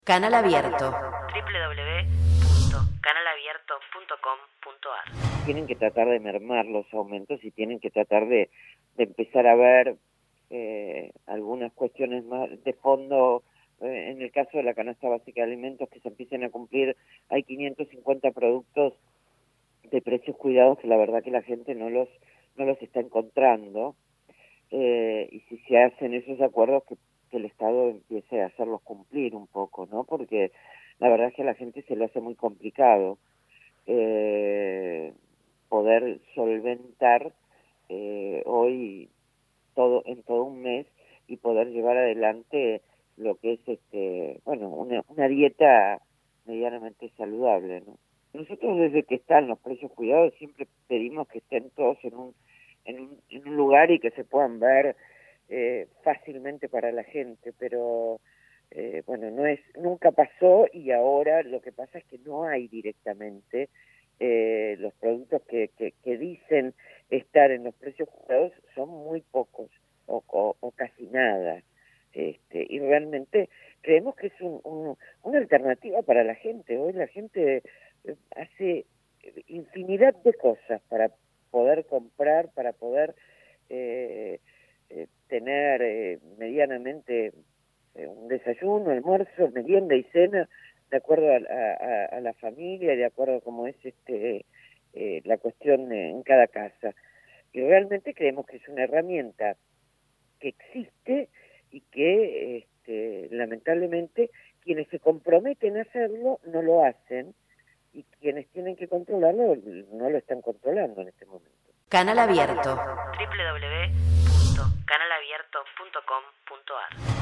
Canal Abierto. www.canalabierto.com.ar. Tienen que tratar de mermar los aumentos y tienen que tratar de empezar a ver algunas cuestiones más de fondo. En el caso de la canasta básica de alimentos, que se empiecen a cumplir, hay 550 productos de precios cuidados que la verdad que la gente no los está encontrando, y si se hacen esos acuerdos que el Estado empiece a hacerlos cumplir un poco, ¿no? Porque la verdad es que a la gente se le hace muy complicado poder solventar hoy en todo un mes y poder llevar adelante lo que es una dieta medianamente saludable, ¿no? Nosotros desde que están los precios cuidados siempre pedimos que estén todos en un lugar y que se puedan ver fácilmente para la gente, pero nunca pasó, y ahora lo que pasa es que no hay directamente los productos que dicen estar en los precios cuidados, son muy pocos o casi nada, y realmente creemos que es una alternativa para la gente. Hoy la gente hace infinidad de cosas para poder comprar, para poder tener medianamente un desayuno, almuerzo, merienda y cena, de acuerdo a la familia, de acuerdo a cómo es la cuestión en cada casa. Y realmente creemos que es una herramienta que existe y que lamentablemente quienes se comprometen a hacerlo no lo hacen, y quienes tienen que controlarlo no lo están controlando en este momento. Canal Abierto. www.canalabierto.com.ar